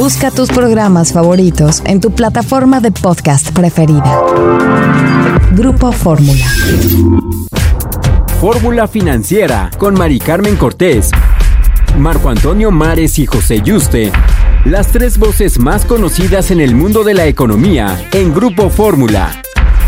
Busca tus programas favoritos en tu plataforma de podcast preferida. Grupo Fórmula. Fórmula Financiera con Mari Carmen Cortés, Marco Antonio Mares y José Yuste. Las tres voces más conocidas en el mundo de la economía en Grupo Fórmula.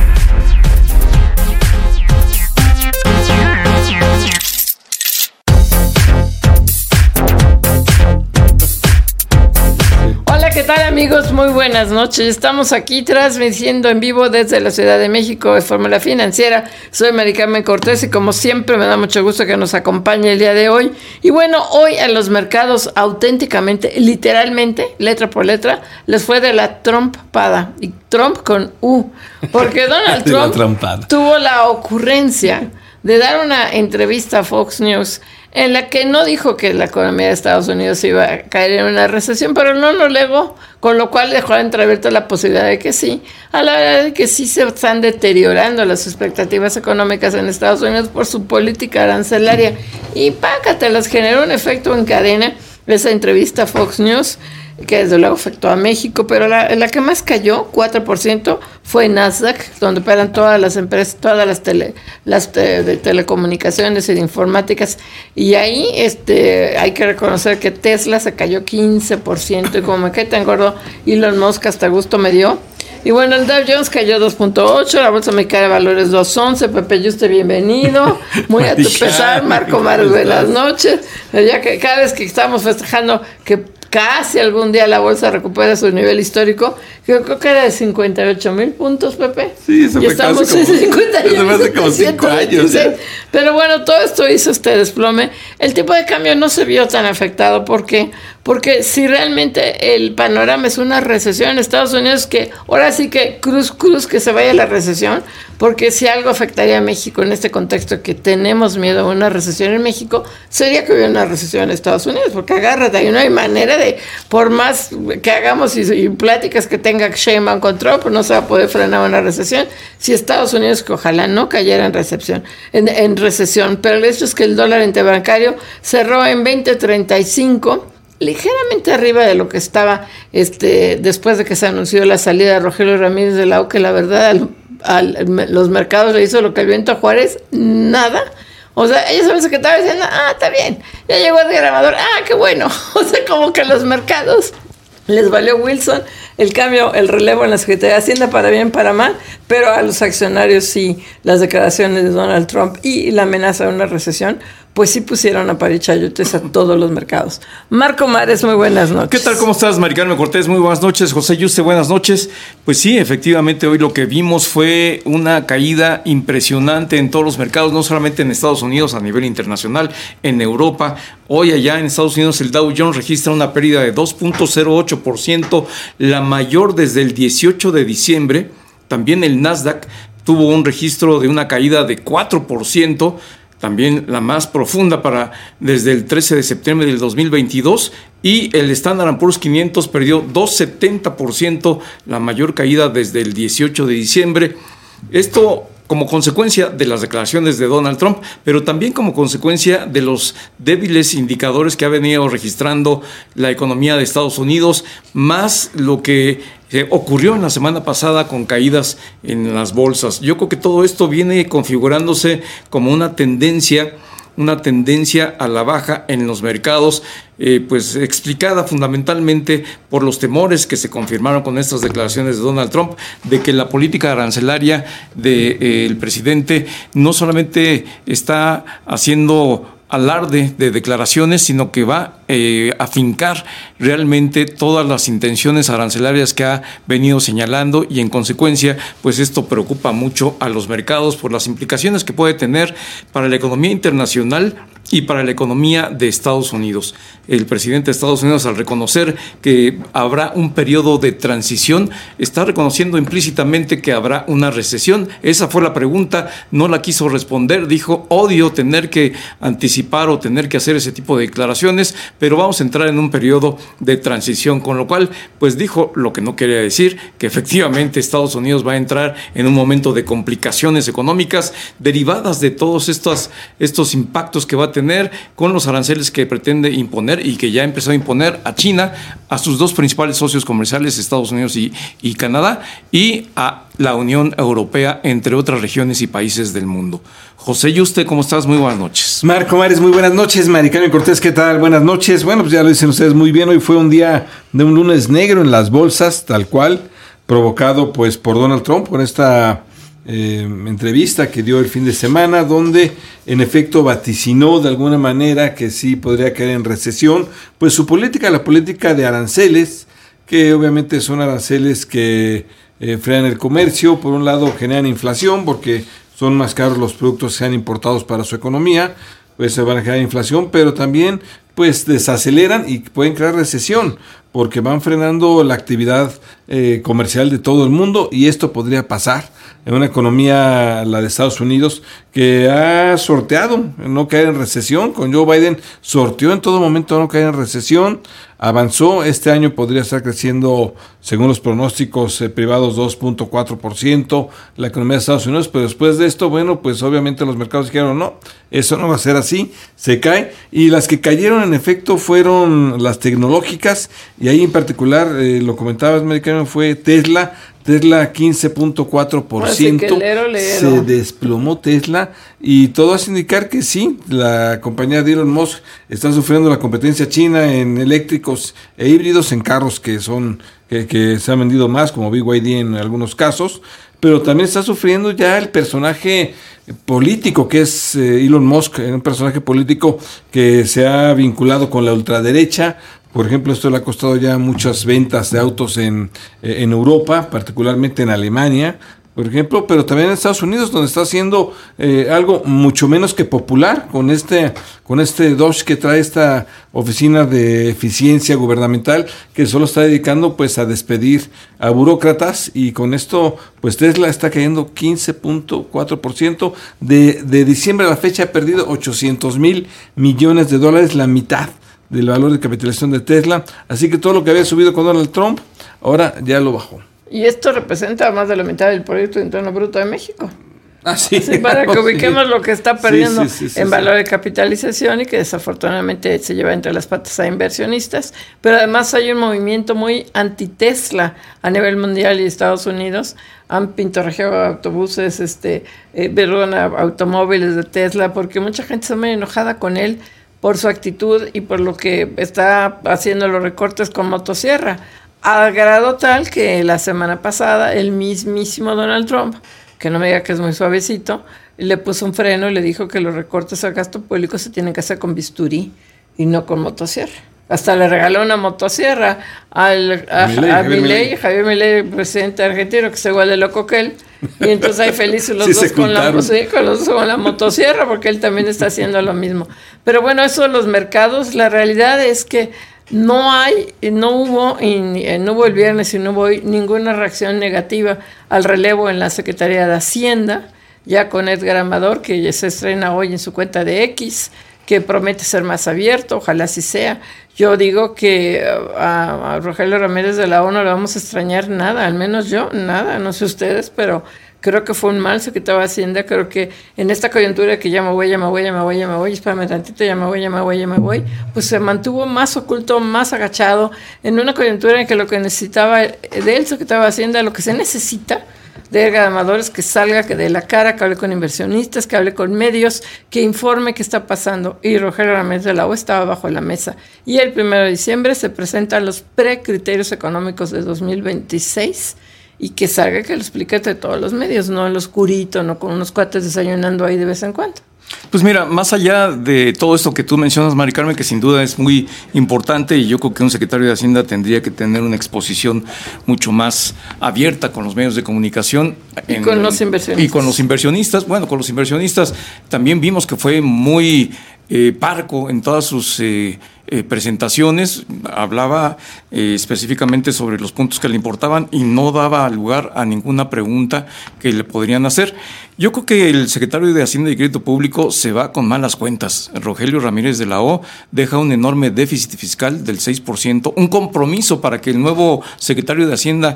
¿Qué tal, amigos? Muy buenas noches. Estamos aquí transmitiendo en vivo desde la Ciudad de México de Fórmula Financiera. Soy Mari Carmen Cortés y como siempre me da mucho gusto que nos acompañe el día de hoy. Y bueno, hoy a los mercados auténticamente, literalmente, letra por letra, les fue de la trompada. Y Trump con U. Porque Donald Trump tuvo la ocurrencia de dar una entrevista a Fox News en la que no dijo que la economía de Estados Unidos iba a caer en una recesión, pero no lo negó, con lo cual dejó entreabierta la posibilidad de que sí, a la hora de que sí se están deteriorando las expectativas económicas en Estados Unidos por su política arancelaria. Y pácatelas, generó un efecto en cadena esa entrevista a Fox News, que desde luego afectó a México, pero la que más cayó, 4%, fue Nasdaq, donde operan todas las empresas, todas las de telecomunicaciones y de informáticas, y ahí hay que reconocer que Tesla se cayó 15%, y como me cae tan gordo, Elon Musk hasta gusto me dio. Y bueno, el Dow Jones cayó 2.8, la Bolsa Mexicana de Valores 2.11, Pepe Yuste, bienvenido, muy a tu pesar, Marco Mares, buenas noches, ya que cada vez que estamos festejando que casi algún día la bolsa recupera su nivel histórico, que creo que era de 58,000 puntos, Pepe. Sí, eso y estamos en 58. Hace como 5 años. ¿Ya? Pero bueno, todo esto hizo este desplome. El tipo de cambio no se vio tan afectado. ¿Por qué? Porque si realmente el panorama es una recesión en Estados Unidos, que ahora sí que cruz que se vaya la recesión, porque si algo afectaría a México en este contexto que tenemos miedo a una recesión en México, sería que hubiera una recesión en Estados Unidos, porque agárrate, ahí no hay manera de, por más que hagamos y pláticas que tenga Sheinbaum con Trump, pues no se va a poder frenar una recesión. Si Estados Unidos, que ojalá no cayera en recesión, pero el hecho es que el dólar interbancario cerró en 20.35, ligeramente arriba de lo que estaba después de que se anunció la salida de Rogelio Ramírez de la U, que la verdad los mercados le hizo lo que el viento a Juárez, nada. O sea, ellos a veces que estaban diciendo, está bien, ya llegó el grabador, qué bueno. O sea, como que los mercados les valió Wilson el cambio, el relevo en la Secretaría de Hacienda, para bien, para mal, pero a los accionarios sí, las declaraciones de Donald Trump y la amenaza de una recesión, pues sí pusieron a parir chayotes a todos los mercados. Marco Mares, muy buenas noches. ¿Qué tal? ¿Cómo estás, Mari Carmen Cortés? Muy buenas noches. José Yuste, buenas noches. Pues sí, efectivamente, hoy lo que vimos fue una caída impresionante en todos los mercados, no solamente en Estados Unidos, a nivel internacional, en Europa. Hoy allá en Estados Unidos el Dow Jones registra una pérdida de 2.08%, la mayor desde el 18 de diciembre. También el Nasdaq tuvo un registro de una caída de 4%, también la más profunda desde el 13 de septiembre del 2022, y el Standard & Poor's 500 perdió 2.70%, la mayor caída desde el 18 de diciembre. Esto como consecuencia de las declaraciones de Donald Trump, pero también como consecuencia de los débiles indicadores que ha venido registrando la economía de Estados Unidos, más lo que ocurrió en la semana pasada con caídas en las bolsas. Yo creo que todo esto viene configurándose como una tendencia a la baja en los mercados, pues explicada fundamentalmente por los temores que se confirmaron con estas declaraciones de Donald Trump, de que la política arancelaria del presidente no solamente está haciendo alarde de declaraciones, sino que va a afincar realmente todas las intenciones arancelarias que ha venido señalando, y en consecuencia, pues esto preocupa mucho a los mercados por las implicaciones que puede tener para la economía internacional y para la economía de Estados Unidos. El presidente de Estados Unidos, al reconocer que habrá un periodo de transición, está reconociendo implícitamente que habrá una recesión. Esa fue la pregunta, no la quiso responder, dijo: odio tener que anticipar o tener que hacer ese tipo de declaraciones, pero vamos a entrar en un periodo de transición, con lo cual, pues dijo lo que no quería decir, que efectivamente Estados Unidos va a entrar en un momento de complicaciones económicas derivadas de todos estos impactos que va a tener mantener con los aranceles que pretende imponer y que ya empezó a imponer a China, a sus dos principales socios comerciales, Estados Unidos y Canadá, y a la Unión Europea, entre otras regiones y países del mundo. José Yuste, ¿cómo estás? Muy buenas noches. Marco Mares, muy buenas noches. Mari Carmen Cortés, ¿qué tal? Buenas noches. Bueno, pues ya lo dicen ustedes muy bien. Hoy fue un día de un lunes negro en las bolsas, tal cual, provocado pues por Donald Trump, con esta entrevista que dio el fin de semana, donde en efecto vaticinó de alguna manera que sí podría caer en recesión, pues su política, la política de aranceles, que obviamente son aranceles que frenan el comercio. Por un lado generan inflación porque son más caros los productos que sean importados para su economía, pues se van a generar inflación, pero también pues desaceleran y pueden crear recesión porque van frenando la actividad comercial de todo el mundo, y esto podría pasar en una economía, la de Estados Unidos, que ha sorteado no caer en recesión. Con Joe Biden sorteó en todo momento no caer en recesión, avanzó. Este año podría estar creciendo, según los pronósticos privados, 2.4% la economía de Estados Unidos, pero después de esto, bueno, pues obviamente los mercados dijeron, no, eso no va a ser así, se cae, y las que cayeron en efecto fueron las tecnológicas, y ahí en particular, lo comentabas, Americano, fue Tesla 15.4%, se desplomó Tesla, y todo hace indicar que sí, la compañía de Elon Musk está sufriendo la competencia china en eléctricos e híbridos, en carros que se han vendido más, como BYD en algunos casos, pero también está sufriendo ya el personaje político que es Elon Musk, un personaje político que se ha vinculado con la ultraderecha. Por ejemplo, esto le ha costado ya muchas ventas de autos en Europa, particularmente en Alemania, por ejemplo, pero también en Estados Unidos, donde está haciendo algo mucho menos que popular con este Dodge que trae esta oficina de eficiencia gubernamental, que solo está dedicando pues a despedir a burócratas, y con esto pues Tesla está cayendo 15.4%. De diciembre a la fecha ha perdido $800 millones, la mitad del valor de capitalización de Tesla, así que todo lo que había subido con Donald Trump, ahora ya lo bajó. Y esto representa más de la mitad del Producto Interno Bruto de México. Así para que ubiquemos lo que está perdiendo en valor sí. de capitalización, y que desafortunadamente se lleva entre las patas a inversionistas. Pero además hay un movimiento muy anti-Tesla a nivel mundial, y Estados Unidos han pintorreado autobuses, automóviles de Tesla, porque mucha gente está muy enojada con él por su actitud y por lo que está haciendo los recortes con motosierra, al grado tal que la semana pasada el mismísimo Donald Trump, que no me diga que es muy suavecito, le puso un freno y le dijo que los recortes al gasto público se tienen que hacer con bisturí y no con motosierra. Hasta le regaló una motosierra a Javier Milei, presidente argentino, que es igual de loco que él. Y entonces hay felices los dos con la motosierra, porque él también está haciendo lo mismo. Pero bueno, eso de los mercados, la realidad es que no hubo el viernes y no hubo hoy ninguna reacción negativa al relevo en la Secretaría de Hacienda, ya con Edgar Amador, que ya se estrena hoy en su cuenta de X, que promete ser más abierto, ojalá así sea. Yo digo que a Rogelio Ramírez de la ONU le vamos a extrañar nada, al menos yo, nada, no sé ustedes, pero creo que fue un mal secretario de Hacienda. Creo que en esta coyuntura que ya me voy, espérame tantito, ya me voy, pues se mantuvo más oculto, más agachado, en una coyuntura en que lo que necesitaba del secretario de Hacienda, lo que se necesita de Edgar Amador, es que salga, que dé la cara, que hable con inversionistas, que hable con medios, que informe qué está pasando. Y Rogelio Ramírez de la O estaba bajo la mesa. Y el 1 de diciembre se presentan los precriterios económicos de 2026, y que salga, que lo explique entre todos los medios, no en lo oscurito, no con unos cuates desayunando ahí de vez en cuando. Pues mira, más allá de todo esto que tú mencionas, Mari Carmen, que sin duda es muy importante, y yo creo que un secretario de Hacienda tendría que tener una exposición mucho más abierta con los medios de comunicación. Y con los inversionistas. Y con los inversionistas. Bueno, con los inversionistas también vimos que fue muy parco en todas sus presentaciones, hablaba específicamente sobre los puntos que le importaban y no daba lugar a ninguna pregunta que le podrían hacer. Yo creo que el secretario de Hacienda y Crédito Público se va con malas cuentas. Rogelio Ramírez de la O deja un enorme déficit fiscal del 6%, un compromiso para que el nuevo secretario de Hacienda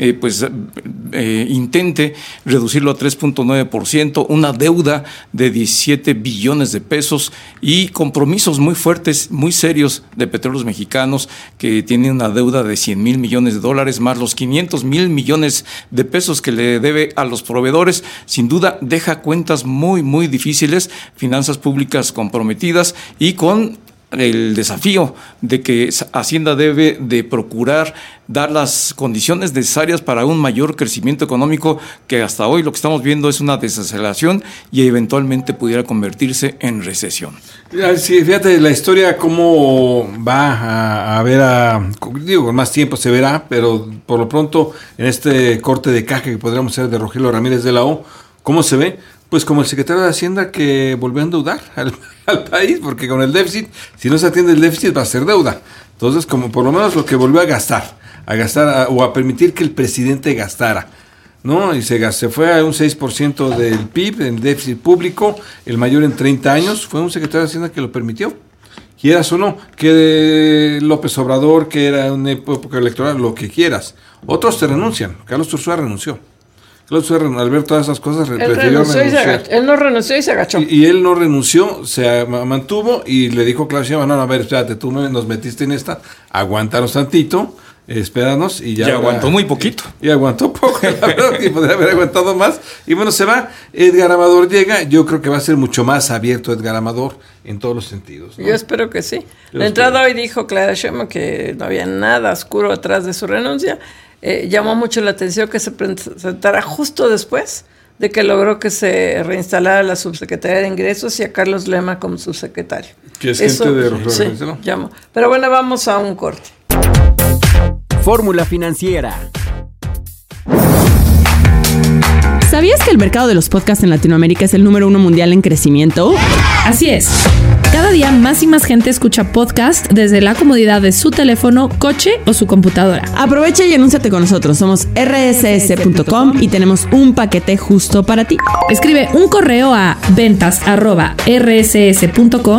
intente reducirlo a 3.9%, una deuda de 17 billones de pesos y compromisos muy fuertes, muy serios de Petróleos Mexicanos, que tiene una deuda de 100,000 millones de dólares, más los 500,000 millones de pesos que le debe a los proveedores. Sin duda deja cuentas muy, muy difíciles, finanzas públicas comprometidas y con el desafío de que Hacienda debe de procurar dar las condiciones necesarias para un mayor crecimiento económico, que hasta hoy lo que estamos viendo es una desaceleración y eventualmente pudiera convertirse en recesión. Sí, fíjate la historia cómo va a ver, con más tiempo se verá, pero por lo pronto en este corte de caja que podríamos hacer de Rogelio Ramírez de la O, ¿cómo se ve? Pues como el secretario de Hacienda que volvió a endeudar al país, porque con el déficit, si no se atiende el déficit va a ser deuda. Entonces, como por lo menos lo que volvió a gastar o a permitir que el presidente gastara, ¿no? Y se fue a un 6% del PIB, en déficit público, el mayor en 30 años, fue un secretario de Hacienda que lo permitió. Quieras o no, que López Obrador, que era una época electoral, lo que quieras. Otros te renuncian. Carlos Ursúa renunció. Al ver todas esas cosas, prefirió renunciar. Él no renunció y se agachó. Y él no renunció, se mantuvo y le dijo Claudio Sheinbaum, no, a ver, espérate, tú nos metiste en esta, aguántanos tantito, espéranos y ya. Y aguantó muy poquito. Y aguantó poco, la verdad que podría haber aguantado más. Y bueno, se va, Edgar Amador llega, yo creo que va a ser mucho más abierto Edgar Amador en todos los sentidos, ¿no? Yo espero que sí. La entrada hoy dijo Claudio Sheinbaum que no había nada oscuro atrás de su renuncia. Llamó mucho la atención que se presentara justo después de que logró que se reinstalara la subsecretaría de Ingresos y a Carlos Lema como subsecretario. Que es gente de Rogelio, ¿no? Llamó. Pero bueno, vamos a un corte. Fórmula financiera. ¿Sabías que el mercado de los podcasts en Latinoamérica es el número 1 mundial en crecimiento? Así es. Cada día más y más gente escucha podcast desde la comodidad de su teléfono, coche o su computadora. Aprovecha y anúnciate con nosotros. Somos rss.com y tenemos un paquete justo para ti. Escribe un correo a ventas@rss.com,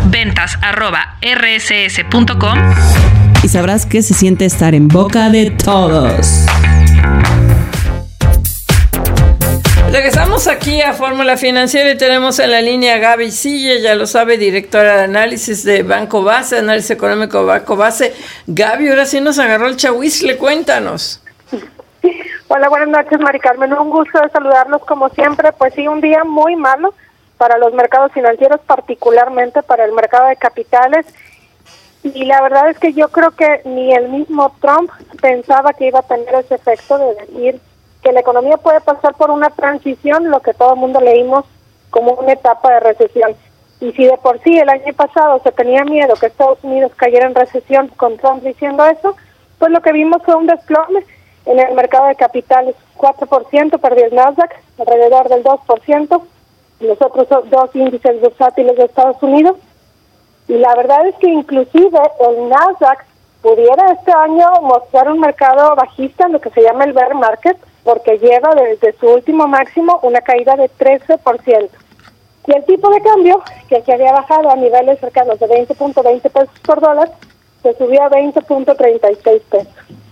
ventas@rss.com y sabrás que se siente estar en boca de todos. Regresamos aquí a Fórmula Financiera y tenemos en la línea a Gaby Siller, ya lo sabe, directora de análisis de Banco Base, análisis económico de Banco Base. Gaby, ahora sí nos agarró el chahuizle, cuéntanos. Hola, buenas noches, Mari Carmen, un gusto de saludarlos como siempre. Pues sí, un día muy malo para los mercados financieros, particularmente para el mercado de capitales. Y la verdad es que yo creo que ni el mismo Trump pensaba que iba a tener ese efecto de decir que la economía puede pasar por una transición, lo que todo el mundo leímos como una etapa de recesión. Y si de por sí el año pasado se tenía miedo que Estados Unidos cayera en recesión con Trump diciendo eso, pues lo que vimos fue un desplome en el mercado de capitales. 4% perdió el Nasdaq, alrededor del 2%, los otros dos índices bursátiles de Estados Unidos. Y la verdad es que inclusive el Nasdaq pudiera este año mostrar un mercado bajista, lo que se llama el bear market, porque lleva desde su último máximo una caída de 13%. Y el tipo de cambio, que se había bajado a niveles cercanos de 20.20 pesos por dólar, se subió a 20.36 pesos.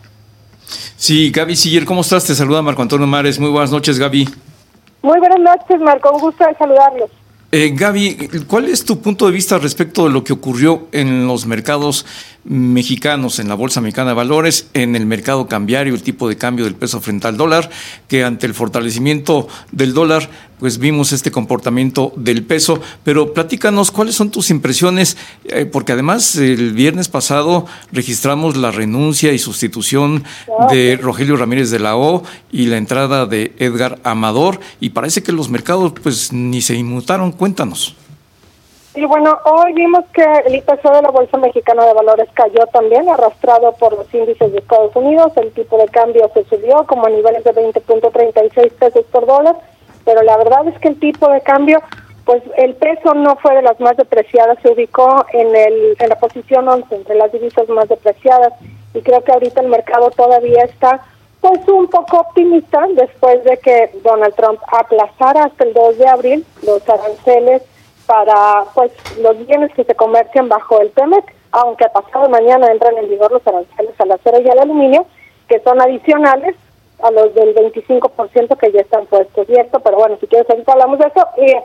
Sí, Gaby Siller, ¿cómo estás? Te saluda Marco Antonio Mares. Muy buenas noches, Gaby. Muy buenas noches, Marco. Un gusto de saludarlos. Gaby, ¿cuál es tu punto de vista respecto de lo que ocurrió en los mercados mexicanos, en la Bolsa Mexicana de Valores, en el mercado cambiario, el tipo de cambio del peso frente al dólar, que ante el fortalecimiento del dólar, pues vimos este comportamiento del peso? Pero platícanos, ¿cuáles son tus impresiones? Porque además el viernes pasado registramos la renuncia y sustitución de Rogelio Ramírez de la O y la entrada de Edgar Amador, y parece que los mercados pues ni se inmutaron. Cuéntanos. Y bueno, hoy vimos que el IPC de la Bolsa Mexicana de Valores cayó también, arrastrado por los índices de Estados Unidos. El tipo de cambio se subió como a niveles de 20.36 pesos por dólar, pero la verdad es que el tipo de cambio pues el peso no fue de las más depreciadas, se ubicó en la posición 11 entre las divisas más depreciadas, y creo que ahorita el mercado todavía está pues un poco optimista después de que Donald Trump aplazara hasta el 2 de abril los aranceles para pues los bienes que se comercian bajo el TEMEC, aunque pasado mañana entran en vigor los aranceles al acero y al aluminio, que son adicionales a los del 25% que ya están puestos. Y esto, pero bueno, si quieres ahorita hablamos de eso.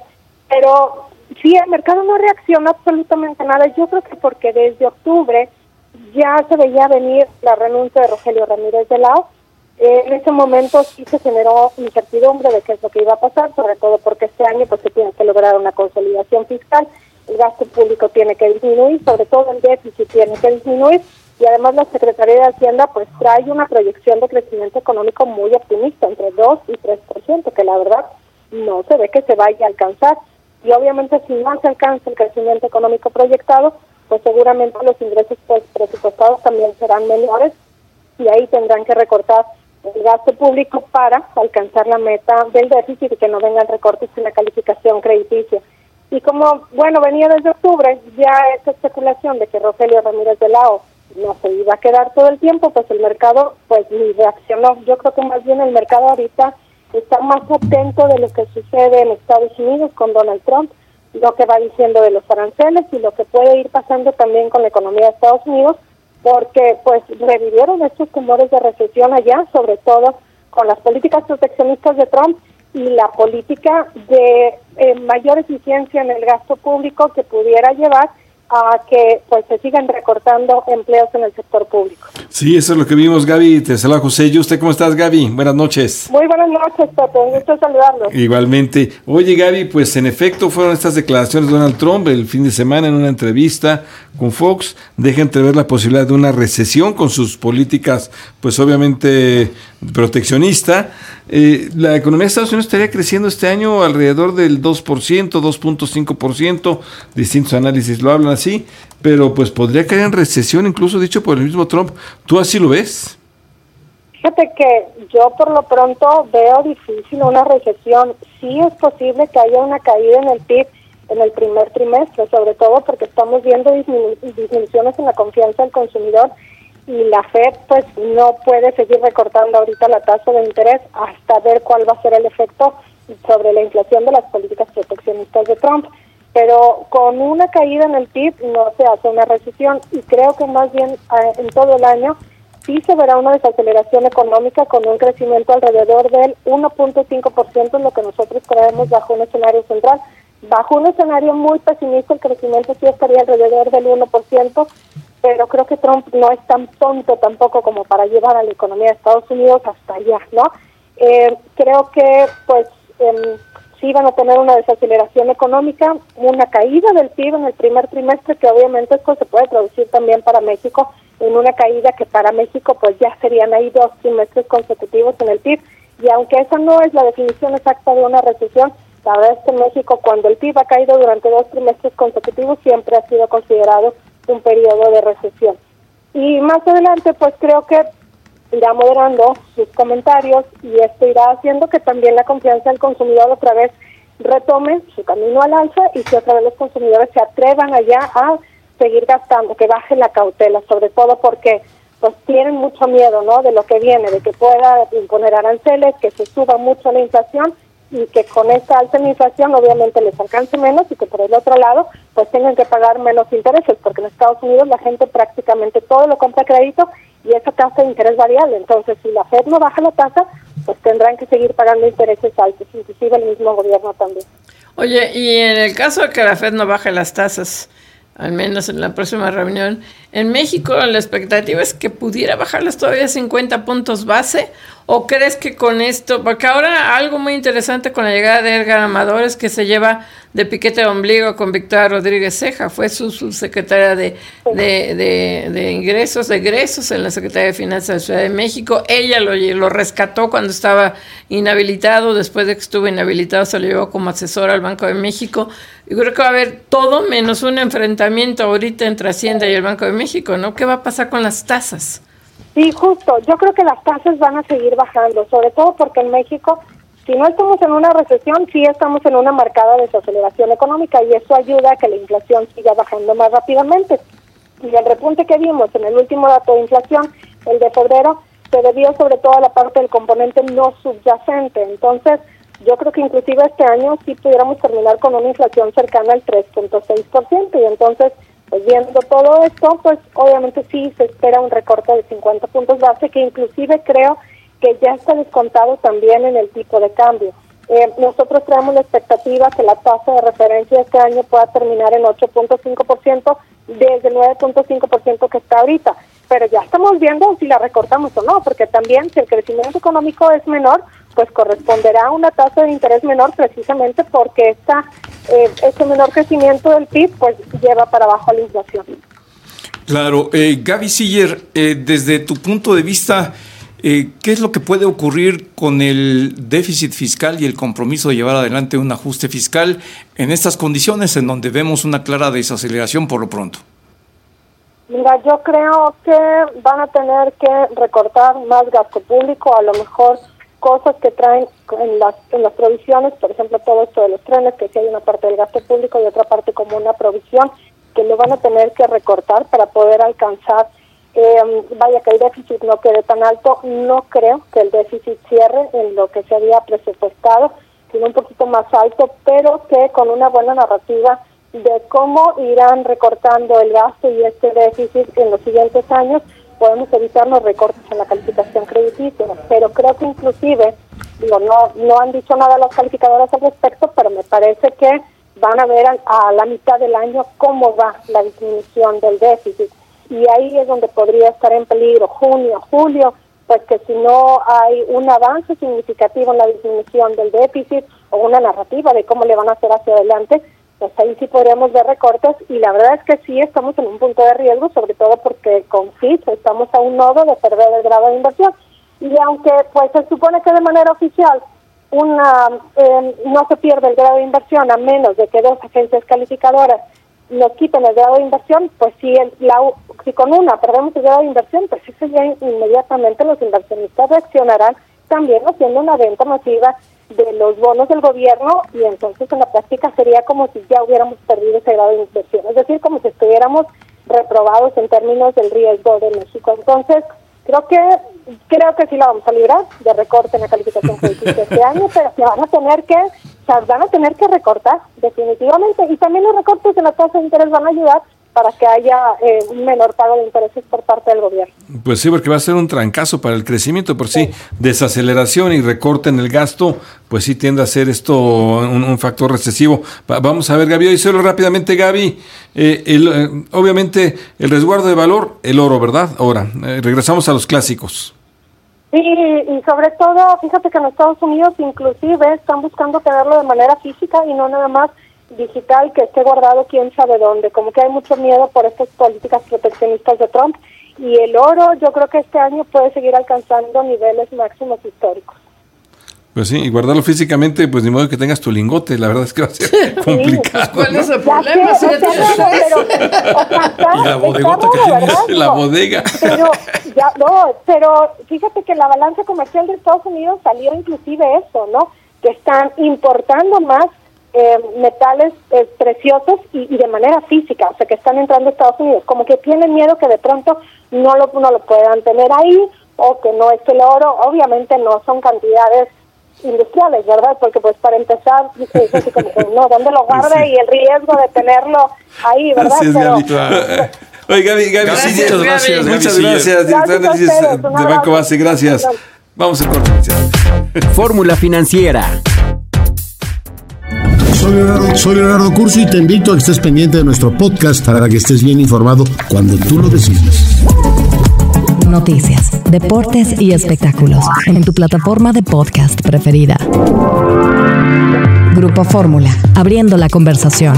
Pero sí, el mercado no reacciona absolutamente nada. Yo creo que porque desde octubre ya se veía venir la renuncia de Rogelio Ramírez de la O. En ese momento sí se generó incertidumbre de qué es lo que iba a pasar, sobre todo porque este año pues se tiene que lograr una consolidación fiscal, el gasto público tiene que disminuir, sobre todo el déficit tiene que disminuir, y además la Secretaría de Hacienda pues trae una proyección de crecimiento económico muy optimista, entre 2 y 3%, que la verdad no se ve que se vaya a alcanzar. Y obviamente si no se alcanza el crecimiento económico proyectado, pues seguramente los ingresos pues presupuestados también serán menores, y ahí tendrán que recortar el gasto público para alcanzar la meta del déficit y que no vengan recortes en la calificación crediticia. Y como, bueno, venía desde octubre ya esta especulación de que Rogelio Ramírez de la O no se iba a quedar todo el tiempo, pues el mercado pues ni reaccionó. Yo creo que más bien el mercado ahorita está más atento de lo que sucede en Estados Unidos con Donald Trump, lo que va diciendo de los aranceles y lo que puede ir pasando también con la economía de Estados Unidos, porque pues revivieron estos temores de recesión allá, sobre todo con las políticas proteccionistas de Trump y la política de mayor eficiencia en el gasto público que pudiera llevar a que pues se sigan recortando empleos en el sector público. Sí, eso es lo que vimos, Gaby. Te saluda José Yuste. ¿Cómo estás, Gaby? Buenas noches. Muy buenas noches, Pepe. Un gusto saludarlos. Igualmente. Oye, Gaby, pues en efecto fueron estas declaraciones de Donald Trump el fin de semana en una entrevista con Fox. Deja entrever la posibilidad de una recesión con sus políticas, pues obviamente proteccionista. La economía de Estados Unidos estaría creciendo este año alrededor del 2%, 2.5%. Distintos análisis lo hablan así, pero pues podría caer en recesión, incluso dicho por el mismo Trump. ¿Tú así lo ves? Fíjate que yo por lo pronto veo difícil una recesión. Sí es posible que haya una caída en el PIB en el primer trimestre, sobre todo porque estamos viendo disminuciones en la confianza del consumidor, y la FED pues no puede seguir recortando ahorita la tasa de interés hasta ver cuál va a ser el efecto sobre la inflación de las políticas proteccionistas de Trump. Pero con una caída en el PIB no se hace una recesión, y creo que más bien en todo el año sí se verá una desaceleración económica con un crecimiento alrededor del 1.5%, en lo que nosotros creemos bajo un escenario central. Bajo un escenario muy pesimista, el crecimiento sí estaría alrededor del 1%, pero creo que Trump no es tan tonto tampoco como para llevar a la economía de Estados Unidos hasta allá, ¿no? Creo que pues sí van a tener una desaceleración económica, una caída del PIB en el primer trimestre, que obviamente esto se puede traducir también para México en una caída que para México pues ya serían ahí 2 trimestres consecutivos en el PIB, y aunque esa no es la definición exacta de una recesión, la verdad es que en México, cuando el PIB ha caído durante 2 trimestres consecutivos, siempre ha sido considerado un periodo de recesión. Y más adelante pues creo que irá moderando sus comentarios, y esto irá haciendo que también la confianza del consumidor otra vez retome su camino al alza, y que otra vez los consumidores se atrevan allá a seguir gastando, que baje la cautela, sobre todo porque pues tienen mucho miedo, ¿no?, de lo que viene, de que pueda imponer aranceles, que se suba mucho la inflación, y que con esta alta inflación obviamente les alcance menos, y que por el otro lado pues tengan que pagar menos intereses, porque en Estados Unidos la gente prácticamente todo lo compra a crédito y esa tasa de interés variable. Entonces si la FED no baja la tasa, pues tendrán que seguir pagando intereses altos, inclusive el mismo gobierno también. Oye, y en el caso de que la FED no baje las tasas, al menos en la próxima reunión, en México la expectativa es que pudiera bajarlas todavía 50 puntos base, ¿o crees que con esto, porque ahora algo muy interesante con la llegada de Edgar Amador es que se lleva de piquete de ombligo con Victoria Rodríguez Ceja, fue su subsecretaria de ingresos, de egresos en la Secretaría de Finanzas de la Ciudad de México. Ella lo rescató cuando estaba inhabilitado, después de que estuvo inhabilitado se lo llevó como asesora al Banco de México. Yo creo que va a haber todo menos un enfrentamiento ahorita entre Hacienda y el Banco de México, ¿no? ¿Qué va a pasar con las tasas? Sí, justo. Yo creo que las tasas van a seguir bajando, sobre todo porque en México Si no estamos en una recesión, sí estamos en una marcada desaceleración económica y eso ayuda a que la inflación siga bajando más rápidamente. Y el repunte que vimos en el último dato de inflación, el de febrero, se debió sobre todo a la parte del componente no subyacente. Entonces, yo creo que inclusive este año sí pudiéramos terminar con una inflación cercana al 3.6%. Y entonces, pues viendo todo esto, pues obviamente sí se espera un recorte de 50 puntos base, que inclusive creo que ya está descontado también en el tipo de cambio. Nosotros traemos la expectativa que la tasa de referencia este año pueda terminar en 8.5% desde el 9.5% que está ahorita. Pero ya estamos viendo si la recortamos o no, porque también si el crecimiento económico es menor, pues corresponderá a una tasa de interés menor precisamente porque este menor crecimiento del PIB pues lleva para abajo a la inflación. Claro. Gaby Siller, desde tu punto de vista, ¿qué es lo que puede ocurrir con el déficit fiscal y el compromiso de llevar adelante un ajuste fiscal en estas condiciones en donde vemos una clara desaceleración por lo pronto? Mira, yo creo que van a tener que recortar más gasto público, a lo mejor cosas que traen en las provisiones, por ejemplo, todo esto de los trenes, que sí hay una parte del gasto público y otra parte como una provisión, que lo van a tener que recortar para poder alcanzar, vaya que el déficit no quede tan alto. No creo que el déficit cierre en lo que se había presupuestado, sino un poquito más alto, pero que con una buena narrativa de cómo irán recortando el gasto y este déficit en los siguientes años, podemos evitarnos recortes en la calificación crediticia. Pero creo que inclusive, no han dicho nada las calificadoras al respecto, pero me parece que van a ver a la mitad del año cómo va la disminución del déficit. Y ahí es donde podría estar en peligro junio, julio, pues que si no hay un avance significativo en la disminución del déficit o una narrativa de cómo le van a hacer hacia adelante, pues ahí sí podríamos ver recortes. Y la verdad es que sí estamos en un punto de riesgo, sobre todo porque con FIT estamos a un nodo de perder el grado de inversión. Y aunque pues se supone que de manera oficial no se pierde el grado de inversión a menos de que dos agencias calificadoras nos quiten el grado de inversión, pues si con una perdemos el grado de inversión, pues eso ya inmediatamente los inversionistas reaccionarán también haciendo una venta masiva de los bonos del gobierno, y entonces en la práctica sería como si ya hubiéramos perdido ese grado de inversión, es decir, como si estuviéramos reprobados en términos del riesgo de México. Entonces, creo que sí la vamos a librar de recorte en la calificación crediticia este año, pero se van a tener que recortar definitivamente, y también los recortes en la tasa de interés van a ayudar para que haya un menor pago de intereses por parte del gobierno. Pues sí, porque va a ser un trancazo para el crecimiento, por sí, desaceleración y recorte en el gasto, pues sí tiende a ser esto un factor recesivo. Vamos a ver, Gaby, y solo rápidamente, Gaby, obviamente el resguardo de valor, el oro, ¿verdad? Ahora, regresamos a los clásicos. Sí, y sobre todo, fíjate que en Estados Unidos inclusive están buscando tenerlo de manera física y no nada más digital, que esté guardado quién sabe dónde. Como que hay mucho miedo por estas políticas proteccionistas de Trump, y el oro yo creo que este año puede seguir alcanzando niveles máximos históricos. Pues sí, y guardarlo físicamente, pues ni modo que tengas tu lingote, la verdad es que va a ser complicado. ¿Cuál es el Ya problema? sé, Y la bodegota que tienes. La bodega. Pero fíjate que la balanza comercial de Estados Unidos salió inclusive eso, ¿no? Que están importando más metales preciosos y de manera física, o sea, que están entrando a Estados Unidos, como que tienen miedo que de pronto no lo puedan tener ahí, o que no es que el oro, obviamente no son cantidades industriales, ¿verdad? Porque pues para empezar, es así como que no, ¿dónde lo guarda? Sí. Y el riesgo de tenerlo ahí, ¿verdad? Así es, pero, Gaby. Oye, Gaby, muchas gracias, director de análisis de Banco Base, gracias. Vamos a corte. Fórmula Financiera. Soy Leonardo Curcio y te invito a que estés pendiente de nuestro podcast para que estés bien informado cuando tú lo decidas. Noticias, deportes y espectáculos en tu plataforma de podcast preferida. Grupo Fórmula, abriendo la conversación.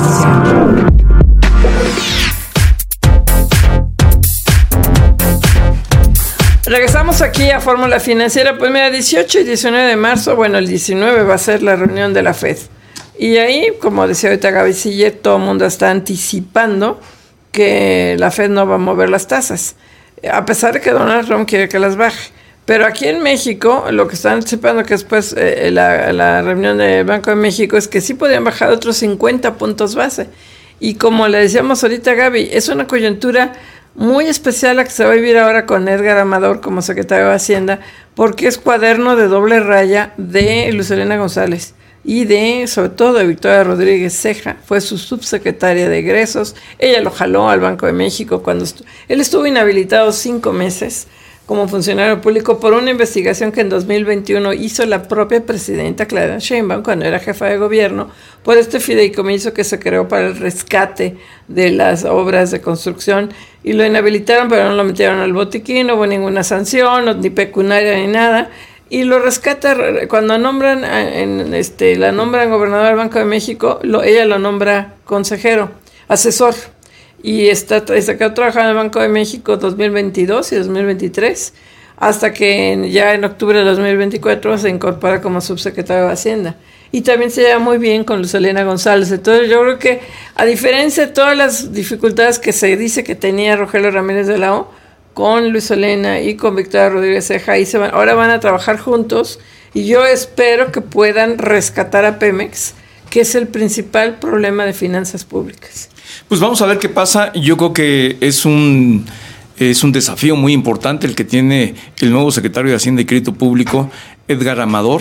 Regresamos aquí a Fórmula Financiera. Pues mira, 18 y 19 de marzo, bueno, el 19 va a ser la reunión de la FED. Y ahí, como decía ahorita Gaby Siller, todo el mundo está anticipando que la FED no va a mover las tasas, a pesar de que Donald Trump quiere que las baje. Pero aquí en México, lo que están anticipando que después la reunión del Banco de México es que sí podían bajar otros 50 puntos base. Y como le decíamos ahorita a Gaby, es una coyuntura muy especial la que se va a vivir ahora con Edgar Amador como secretario de Hacienda, porque es cuaderno de doble raya de Luz Helena González y sobre todo de Victoria Rodríguez Ceja. Fue su subsecretaria de egresos. Ella lo jaló al Banco de México cuando él estuvo inhabilitado 5 meses como funcionario público por una investigación que en 2021 hizo la propia presidenta Claudia Sheinbaum cuando era jefa de gobierno por este fideicomiso que se creó para el rescate de las obras de construcción, y lo inhabilitaron, pero no lo metieron al botiquín, no hubo ninguna sanción, ni pecuniaria ni nada, y lo rescata cuando nombran la nombran gobernador del Banco de México, ella lo nombra consejero, asesor. Y se quedó trabajando en el Banco de México 2022 y 2023, hasta que ya en octubre de 2024 se incorpora como subsecretario de Hacienda. Y también se lleva muy bien con Luz Helena González. Entonces yo creo que, a diferencia de todas las dificultades que se dice que tenía Rogelio Ramírez de la O, con Luz Helena y con Victoria Rodríguez Ceja, ahora van a trabajar juntos, y yo espero que puedan rescatar a Pemex, que es el principal problema de finanzas públicas. Pues vamos a ver qué pasa. Yo creo que es un desafío muy importante el que tiene el nuevo secretario de Hacienda y Crédito Público, Edgar Amador.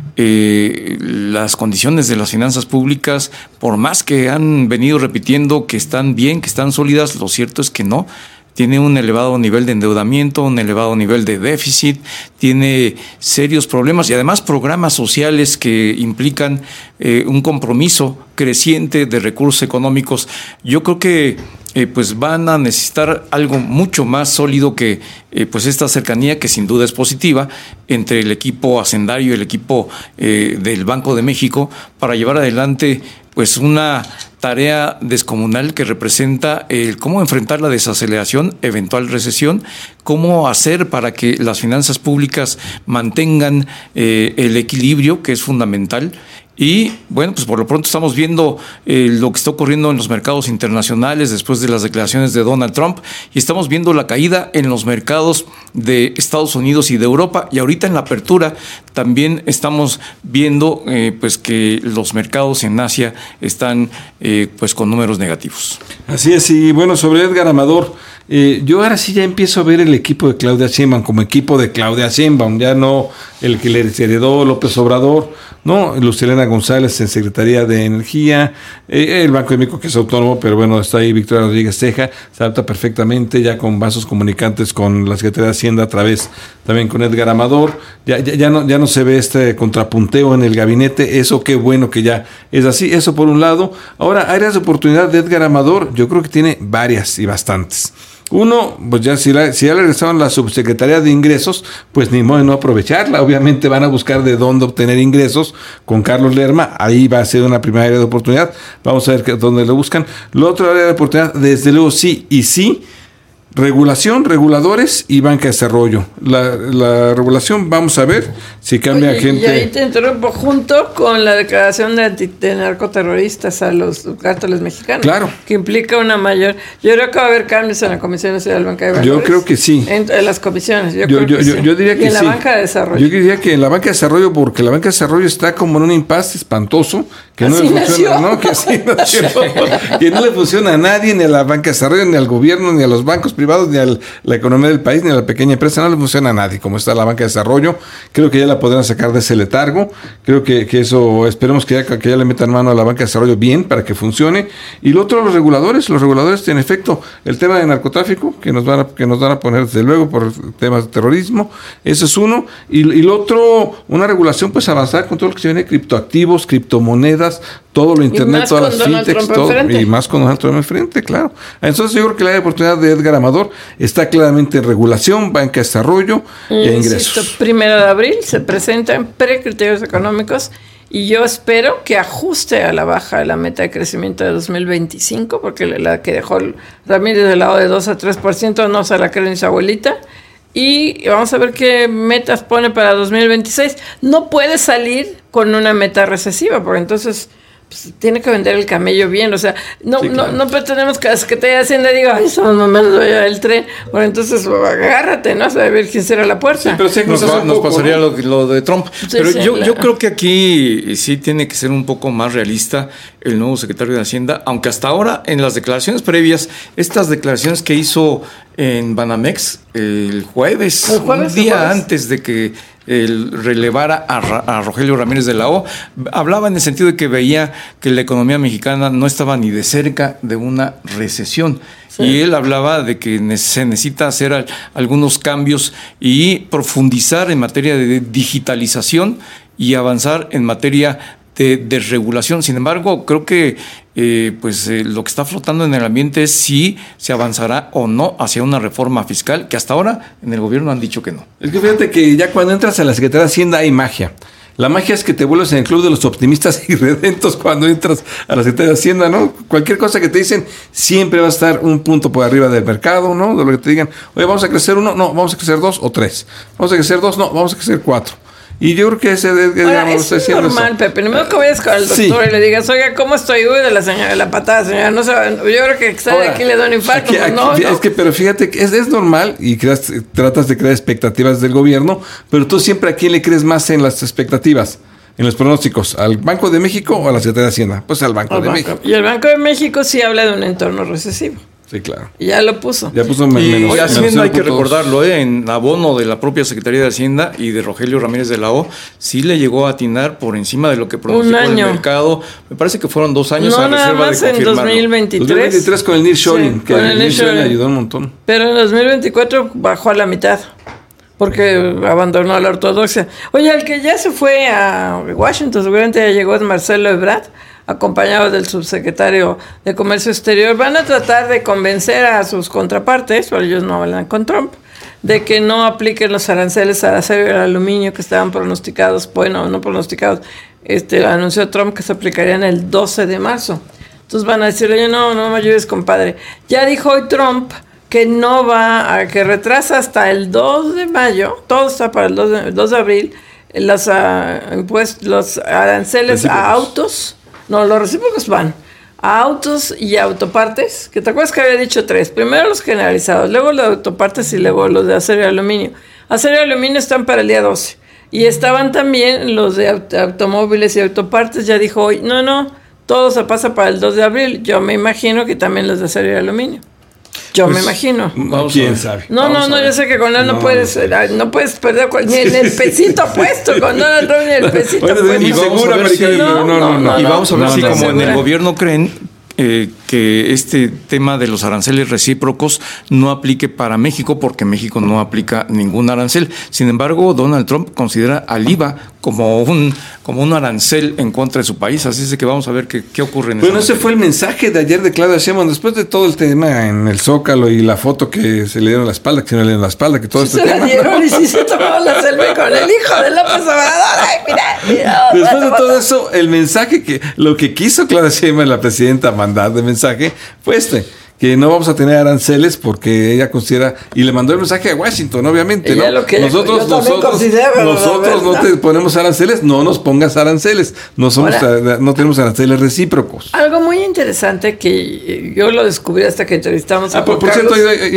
Las condiciones de las finanzas públicas, por más que han venido repitiendo que están bien, que están sólidas, lo cierto es que no. Tiene un elevado nivel de endeudamiento, un elevado nivel de déficit, tiene serios problemas y además programas sociales que implican un compromiso creciente de recursos económicos. Yo creo que pues van a necesitar algo mucho más sólido que pues esta cercanía, que sin duda es positiva, entre el equipo hacendario y el equipo del Banco de México, para llevar adelante pues una tarea descomunal que representa cómo enfrentar la desaceleración, eventual recesión, cómo hacer para que las finanzas públicas mantengan el equilibrio, que es fundamental. Y bueno, pues por lo pronto estamos viendo lo que está ocurriendo en los mercados internacionales después de las declaraciones de Donald Trump, y estamos viendo la caída en los mercados de Estados Unidos y de Europa, y ahorita en la apertura también estamos viendo pues que los mercados en Asia están pues con números negativos. Así es. Y bueno, sobre Edgar Amador, yo ahora sí ya empiezo a ver el equipo de Claudia Sheinbaum como equipo de Claudia Sheinbaum, ya no el que le heredó López Obrador, no, Luz Helena González en Secretaría de Energía, el Banco de México, que es autónomo, pero bueno, está ahí Victoria Rodríguez Ceja, se adapta perfectamente, ya con vasos comunicantes con la Secretaría de Hacienda, a través también con Edgar Amador, ya no se ve este contrapunteo en el gabinete, eso qué bueno que ya es así, eso por un lado. Ahora, áreas de oportunidad de Edgar Amador, yo creo que tiene varias y bastantes. Uno, pues ya si ya le regresaron la subsecretaría de ingresos, pues ni modo de no aprovecharla. Obviamente van a buscar de dónde obtener ingresos con Carlos Lerma. Ahí va a ser una primera área de oportunidad. Vamos a ver dónde lo buscan. La otra área de oportunidad, desde luego sí y sí, regulación, reguladores y banca de desarrollo. La regulación, vamos a ver si cambia gente. Y ahí te interrumpo, junto con la declaración de narcoterroristas a los cárteles mexicanos. Claro. Que implica una mayor. Yo creo que va a haber cambios en la Comisión Nacional de Banca de Valores. Yo creo que sí. En las comisiones. Yo diría que sí. En la banca de desarrollo. Yo diría que en la banca de desarrollo, porque la banca de desarrollo está como en un impasse espantoso. Que no le funciona, ¿no? Que así nació. Que no le funciona a nadie, ni a la banca de desarrollo, ni al gobierno, ni a los bancos privados, ni a la economía del país, ni a la pequeña empresa. No le funciona a nadie como está la banca de desarrollo. Creo que ya la podrán sacar de ese letargo. Creo que eso, esperemos que ya le metan mano a la banca de desarrollo bien para que funcione. Y lo otro, los reguladores, en efecto, el tema de narcotráfico, que nos van a poner desde luego por temas de terrorismo, eso es uno. Y lo otro, una regulación pues avanzar con todo lo que se viene, criptoactivos, criptomonedas, todo lo internet, todas las fintechs, todo, y más con Donald Trump enfrente, claro. Entonces yo creo que la oportunidad de Edgar Amador está claramente en regulación, banca de desarrollo e ingresos. 1 de abril se presentan precriterios económicos, y yo espero que ajuste a la baja la meta de crecimiento de 2025, porque la que dejó Ramírez del lado de 2 a 3% no se la cree ni su abuelita. Y vamos a ver qué metas pone para 2026. No puede salir con una meta recesiva, porque entonces pues, tiene que vender el camello bien, o sea, no pretendemos que la Secretaría de Hacienda diga, ay, somos nomás el tren, bueno, entonces agárrate, ¿no? A ver quién será la puerta. Sí, pero sí, nos pasaría lo de Trump. Sí, pero yo creo que aquí sí tiene que ser un poco más realista el nuevo secretario de Hacienda, aunque hasta ahora en las declaraciones previas, estas declaraciones que hizo en Banamex el jueves, un día antes de que relevara a Rogelio Ramírez de la O, hablaba en el sentido de que veía que la economía mexicana no estaba ni de cerca de una recesión. Sí. Y él hablaba de que se necesita hacer algunos cambios y profundizar en materia de digitalización y avanzar en materia de desregulación. Sin embargo, creo que lo que está flotando en el ambiente es si se avanzará o no hacia una reforma fiscal, que hasta ahora en el gobierno han dicho que no. Es que fíjate que ya cuando entras a la Secretaría de Hacienda hay magia. La magia es que te vuelves en el club de los optimistas y redentos cuando entras a la Secretaría de Hacienda, ¿no? Cualquier cosa que te dicen siempre va a estar un punto por arriba del mercado, ¿no? De lo que te digan, oye, vamos a crecer 1, no, vamos a crecer 2 o 3. Vamos a crecer 2, no, vamos a crecer 4. Y yo creo que ese es normal, Pepe. Primero que vayas con el doctor y le digas, oiga, ¿cómo estoy? Uy, de la señora, de la patada, señora. No sé, yo creo que sale de aquí le da un infarto. Es que, pero fíjate que es normal y tratas de crear expectativas del gobierno, pero tú siempre a quién le crees más en las expectativas, en los pronósticos, ¿al Banco de México o a la Secretaría de Hacienda? Pues al Banco de México. Y el Banco de México sí habla de un entorno recesivo. Sí, claro. Y ya lo puso. Y Hacienda hay que recordarlo, en abono de la propia Secretaría de Hacienda y de Rogelio Ramírez de la O, sí le llegó a atinar por encima de lo que pronosticó el mercado. Me parece que fueron 2 años a reserva de confirmarlo. En 2023. 2023 con el nearshoring, que el nearshoring ayudó un montón. Pero en 2024 bajó a la mitad, porque abandonó la ortodoxia. Oye, el que ya se fue a Washington, seguramente ya llegó, es Marcelo Ebrard, acompañado del subsecretario de Comercio Exterior. Van a tratar de convencer a sus contrapartes, o ellos no hablan con Trump, de que no apliquen los aranceles al acero y al aluminio que estaban pronosticados, no pronosticados, anunció Trump que se aplicarían el 12 de marzo. Entonces van a decirle, oye, no me ayudes, compadre. Ya dijo hoy Trump que no va, que retrasa hasta el 2 de mayo, todo está para el 2 de abril, los aranceles a autos. No, los recíprocos van a autos y autopartes, que te acuerdas que había dicho 3. Primero los generalizados, luego los de autopartes y luego los de acero y aluminio. Acero y aluminio están para el día 12. Y estaban también los de automóviles y autopartes, ya dijo hoy, no, todo se pasa para el 2 de abril. Yo me imagino que también los de acero y aluminio. Me imagino. ¿Quién sabe? No, yo sé que con él no puedes perder ni el pesito puesto, con Donald Trump ni el pesito puesto. Y vamos a ver si como en el gobierno creen que este tema de los aranceles recíprocos no aplique para México, porque México no aplica ningún arancel. Sin embargo, Donald Trump considera al IVA como un arancel en contra de su país, así es que vamos a ver qué ocurre en Bueno, ese fue el mensaje de ayer de Claudia Sheinbaum, después de todo el tema en el Zócalo y la foto que se le dieron la espalda, que se le dieron la espalda, que todo este tema. Se la dieron y sí se tomó la selfie con el hijo de López Obrador. Ay, mira. Después de todo eso, el mensaje lo que quiso Claudia Sheinbaum, la presidenta, mandar de mensaje fue que no vamos a tener aranceles porque ella considera, y le mandó el mensaje a Washington, obviamente, ¿no? Nosotros no te ponemos aranceles, no nos pongas aranceles, no tenemos aranceles recíprocos. Algo muy interesante que yo lo descubrí hasta que entrevistamos a por cierto,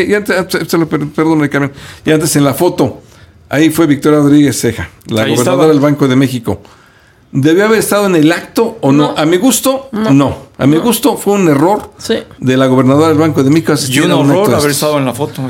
perdón, Carmen, y antes en la foto, ahí fue Victoria Rodríguez Ceja, la gobernadora del Banco de México. ¿Debió haber estado en el acto o no? A mi gusto, no. A mi gusto fue un error de la gobernadora del Banco de México. Y un horror haber estado en la foto.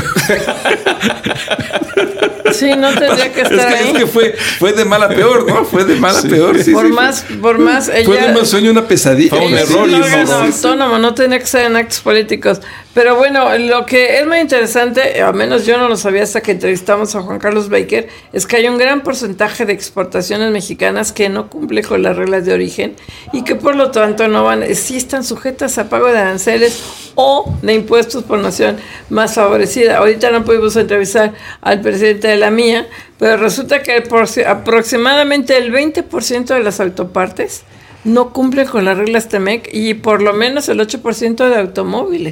Sí, no tendría que estar ahí. Es que fue de mal a peor, ¿no? Fue de mal a peor. Sí, por más ella... Fue de un mal sueño, una pesadilla. Fue un error. Autónomo, no tenía que ser en actos políticos. Pero bueno, lo que es muy interesante, al menos yo no lo sabía hasta que entrevistamos a Juan Carlos Baker, es que hay un gran porcentaje de exportaciones mexicanas que no cumple con las reglas de origen y que por lo tanto sí están sujetas a pago de aranceles o de impuestos por nación más favorecida. Ahorita no pudimos entrevistar al presidente de la mía, pero resulta que aproximadamente el 20% de las autopartes no cumple con las reglas TEMEC y por lo menos el 8% de automóviles.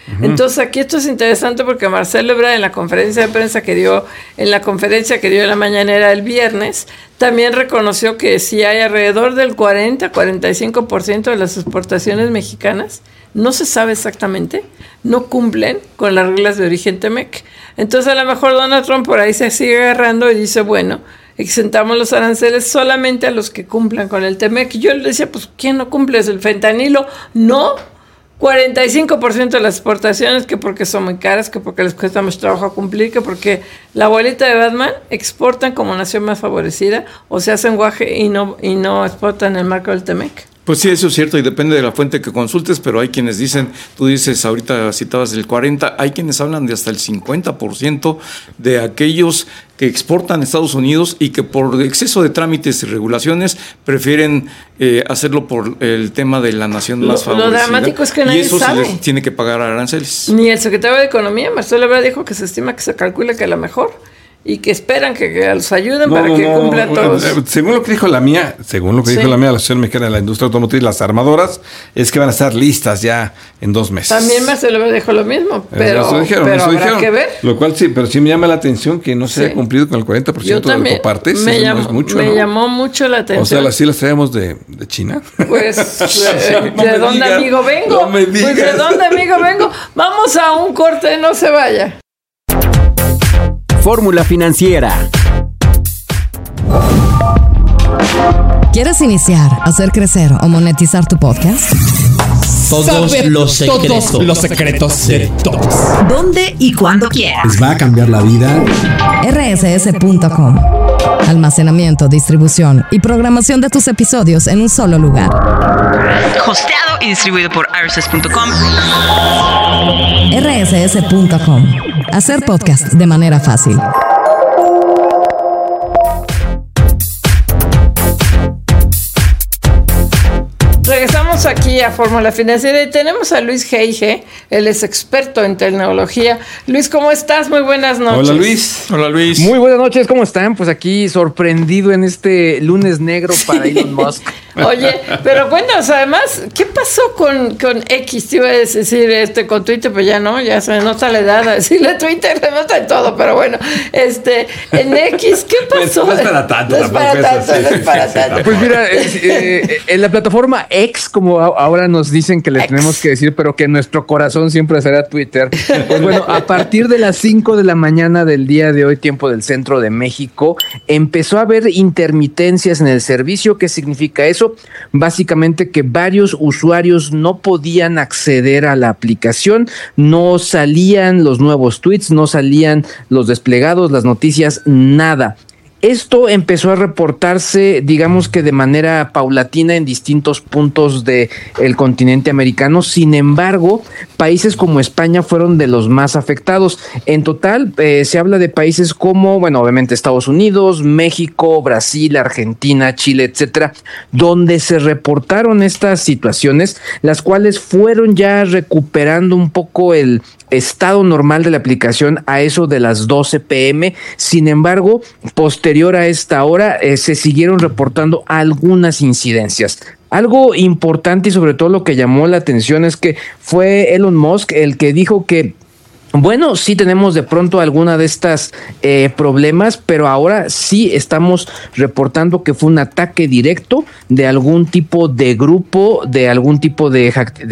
Entonces aquí esto es interesante porque Marcelo Ebrard en la conferencia de prensa que dio en la mañanera el viernes, también reconoció que si hay alrededor del 40-45% de las exportaciones mexicanas, no se sabe exactamente, no cumplen con las reglas de origen TEMEC. Entonces a lo mejor Donald Trump por ahí se sigue agarrando y dice, bueno, exentamos los aranceles solamente a los que cumplan con el TEMEC. Y yo le decía, pues, ¿quién no cumple? ¿Es el fentanilo? No, 45% de las exportaciones, que porque son muy caras, que porque les cuesta mucho trabajo cumplir, que porque la abuelita de Batman exportan como nación más favorecida o se hacen guaje y no exportan en el marco del TEMEC. Pues sí, eso es cierto y depende de la fuente que consultes, pero hay quienes dicen, tú dices, ahorita citabas el 40%, hay quienes hablan de hasta el 50% de aquellos que exportan a Estados Unidos y que por exceso de trámites y regulaciones prefieren hacerlo por el tema de la nación más favorecida. Lo dramático es que nadie sabe. Y eso se les tiene que pagar aranceles. Ni el secretario de Economía, Marcelo Ebrard, dijo que se estima que se calcula que a lo mejor y que esperan que los ayuden para que cumplan todos. Según lo que dijo la mía, la Asociación Mexicana de la Industria Automotriz, las armadoras, es que van a estar listas ya en 2 meses. También Marcelo Ebrard dijo lo mismo, pero habrá que ver. Lo cual sí, pero sí me llama la atención que no se haya cumplido con el 40% de autopartes. Me llamó mucho la atención. O sea, ¿sí las traemos de China? Pues, ¿de dónde amigo vengo? No me digas. Pues, ¿de dónde amigo vengo? Vamos a un corte, no se vaya. Fórmula Financiera. ¿Quieres iniciar, hacer crecer o monetizar tu podcast? Todos los secretos de todos. ¿Dónde y cuándo quieras? Les va a cambiar la vida. rss.com. Almacenamiento, distribución y programación de tus episodios en un solo lugar. Hosteado y distribuido por rss.com. rss.com. Hacer podcast de manera fácil. Regresamos aquí a Fórmula Financiera y tenemos a Luis G.I.G., él es experto en tecnología. Luis, ¿cómo estás? Muy buenas noches. Hola, Luis. Hola, Luis. Muy buenas noches, ¿cómo están? Pues aquí sorprendido en este lunes negro para Elon Musk. Oye, pero cuéntanos, además, ¿qué pasó con X? Te iba a decir con Twitter, pues ya no, ya se nota la edad a decirle Twitter, se nota en todo, pero bueno, en X, ¿qué pasó? No es para tanto. No es para tanto. Pues mira, en la plataforma X, como ahora nos dicen que le tenemos que decir, pero que nuestro corazón siempre será Twitter. Pues bueno, a partir de las 5 de la mañana del día de hoy, tiempo del centro de México, empezó a haber intermitencias en el servicio. ¿Qué significa eso? Básicamente que varios usuarios no podían acceder a la aplicación, no salían los nuevos tweets, no salían los desplegados, las noticias, nada. Esto empezó a reportarse, digamos que de manera paulatina en distintos puntos del continente americano. Sin embargo, países como España fueron de los más afectados. En total, se habla de países como, bueno, obviamente Estados Unidos, México, Brasil, Argentina, Chile, etcétera, donde se reportaron estas situaciones, las cuales fueron ya recuperando un poco el estado normal de la aplicación a eso de las 12 p.m. Sin embargo, posterior a esta hora, se siguieron reportando algunas incidencias. Algo importante y sobre todo lo que llamó la atención es que fue Elon Musk el que dijo que bueno, sí tenemos de pronto alguna de estas problemas, pero ahora sí estamos reportando que fue un ataque directo de algún tipo de grupo, de algún tipo de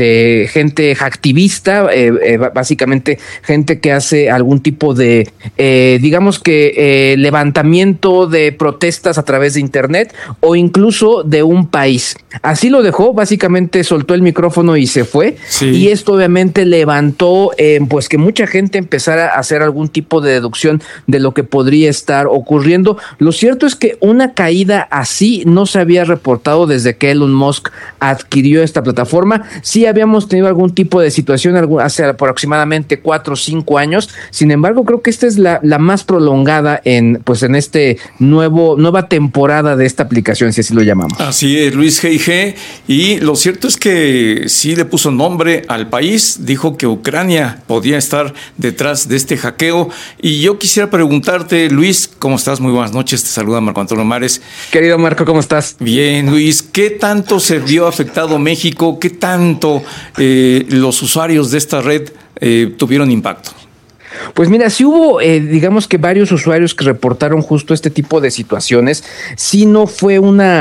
gente hacktivista, básicamente gente que hace algún tipo de, digamos que levantamiento de protestas a través de internet o incluso de un país. Así lo dejó, básicamente soltó el micrófono y se fue. Sí. Y esto obviamente levantó pues que mucha gente empezara a hacer algún tipo de deducción de lo que podría estar ocurriendo. Lo cierto es que una caída así no se había reportado desde que Elon Musk adquirió esta plataforma. Sí habíamos tenido algún tipo de situación hace aproximadamente 4 o 5 años. Sin embargo, creo que esta es la más prolongada en este nueva temporada de esta aplicación, si así lo llamamos. Así es, Luis G.I.G. Y lo cierto es que sí le puso nombre al país. Dijo que Ucrania podía estar detrás de este hackeo. Y yo quisiera preguntarte, Luis, ¿cómo estás? Muy buenas noches, te saluda Marco Antonio Mares. Querido Marco, ¿cómo estás? Bien, Luis, ¿qué tanto se vio afectado México? ¿Qué tanto los usuarios de esta red tuvieron impacto? Pues mira, sí hubo, digamos que varios usuarios que reportaron justo este tipo de situaciones. Sí no fue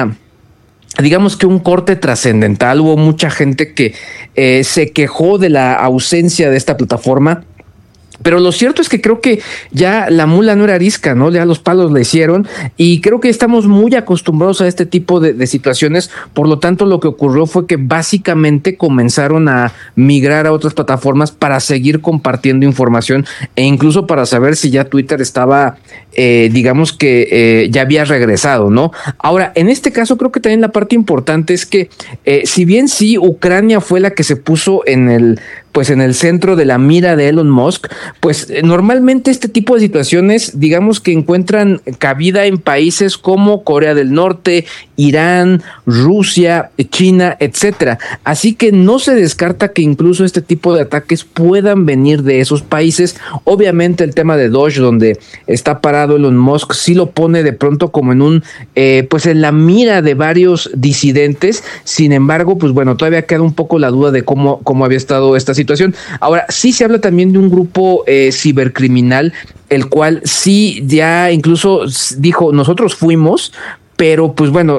digamos que un corte trascendental. Hubo mucha gente que se quejó de la ausencia de esta plataforma. Pero lo cierto es que creo que ya la mula no era arisca, ¿no? Ya los palos la hicieron y creo que estamos muy acostumbrados a este tipo de situaciones. Por lo tanto, lo que ocurrió fue que básicamente comenzaron a migrar a otras plataformas para seguir compartiendo información e incluso para saber si ya Twitter estaba, digamos que ya había regresado, ¿no? Ahora, en este caso creo que también la parte importante es que si bien sí, Ucrania fue la que se puso en el centro de la mira de Elon Musk, pues normalmente este tipo de situaciones, digamos que encuentran cabida en países como Corea del Norte, Irán, Rusia, China, etcétera. Así que no se descarta que incluso este tipo de ataques puedan venir de esos países. Obviamente el tema de Doge, donde está parado Elon Musk, sí lo pone de pronto como en en la mira de varios disidentes. Sin embargo, pues bueno, todavía queda un poco la duda de cómo había estado esta situación. Ahora, sí se habla también de un grupo cibercriminal, el cual sí ya incluso dijo, nosotros fuimos, pero pues bueno,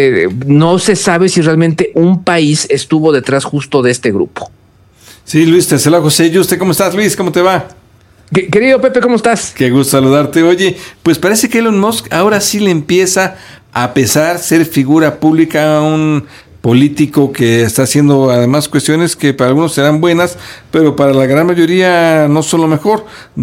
no se sabe si realmente un país estuvo detrás justo de este grupo. Sí, Luis, te saluda José. ¿Y usted cómo estás, Luis? ¿Cómo te va? Querido Pepe, ¿cómo estás? Qué gusto saludarte. Oye, pues parece que Elon Musk ahora sí le empieza a pesar ser figura pública a un político que está haciendo además cuestiones que para algunos serán buenas, pero para la gran mayoría no son lo mejor.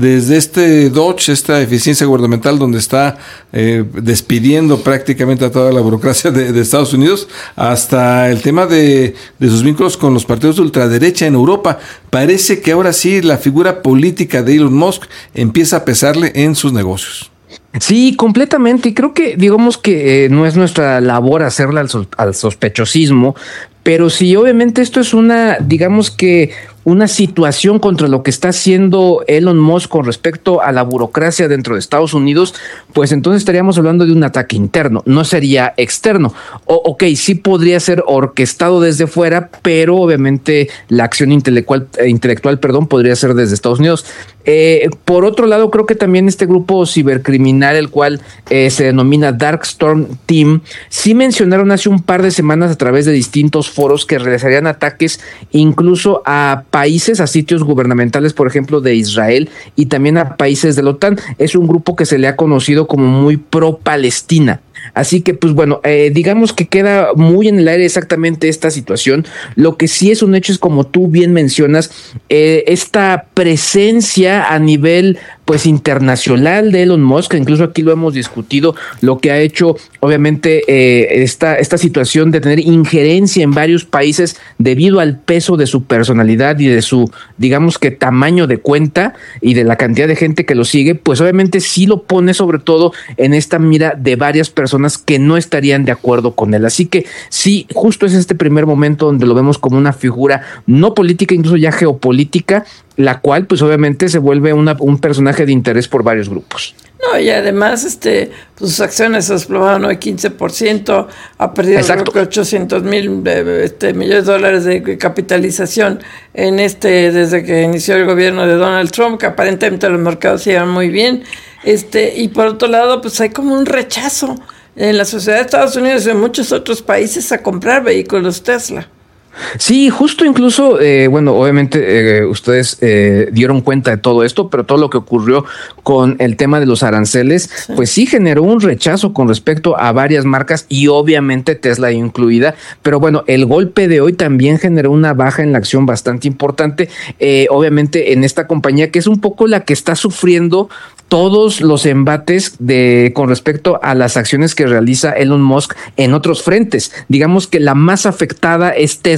Desde Doge, esta eficiencia gubernamental donde está despidiendo prácticamente a toda la burocracia de Estados Unidos, hasta el tema de sus vínculos con los partidos de ultraderecha en Europa. Parece que ahora sí la figura política de Elon Musk empieza a pesarle en sus negocios. Sí, completamente. Y creo que, digamos que no es nuestra labor hacerle al sospechosismo, pero sí, obviamente esto es digamos que una situación contra lo que está haciendo Elon Musk con respecto a la burocracia dentro de Estados Unidos, pues entonces estaríamos hablando de un ataque interno, no sería externo. Ok, sí podría ser orquestado desde fuera, pero obviamente la acción intelectual, podría ser desde Estados Unidos. Por otro lado, creo que también este grupo cibercriminal, el cual se denomina Darkstorm Team, sí mencionaron hace un par de semanas a través de distintos foros que realizarían ataques incluso a países, a sitios gubernamentales, por ejemplo, de Israel y también a países de la OTAN. Es un grupo que se le ha conocido como muy pro-Palestina. Así que, pues bueno, digamos que queda muy en el aire exactamente esta situación. Lo que sí es un hecho es, como tú bien mencionas, esta presencia a nivel internacional de Elon Musk. Incluso aquí lo hemos discutido, lo que ha hecho obviamente esta situación de tener injerencia en varios países debido al peso de su personalidad y de su, digamos que, tamaño de cuenta y de la cantidad de gente que lo sigue, pues obviamente sí lo pone sobre todo en esta mira de varias personas que no estarían de acuerdo con él. Así que sí, justo es este primer momento donde lo vemos como una figura no política, incluso ya geopolítica, la cual pues obviamente se vuelve un personaje de interés por varios grupos. No, y además sus acciones se desplomaron hoy 15%, ha perdido creo que 800 mil millones de dólares de capitalización desde que inició el gobierno de Donald Trump, que aparentemente los mercados iban muy bien. Y por otro lado, pues hay como un rechazo en la sociedad de Estados Unidos y en muchos otros países a comprar vehículos Tesla. Sí, justo incluso, obviamente ustedes dieron cuenta de todo esto, pero todo lo que ocurrió con el tema de los aranceles, pues sí generó un rechazo con respecto a varias marcas y obviamente Tesla incluida. Pero bueno, el golpe de hoy también generó una baja en la acción bastante importante, obviamente en esta compañía que es un poco la que está sufriendo todos los embates con respecto a las acciones que realiza Elon Musk en otros frentes. Digamos que la más afectada es Tesla,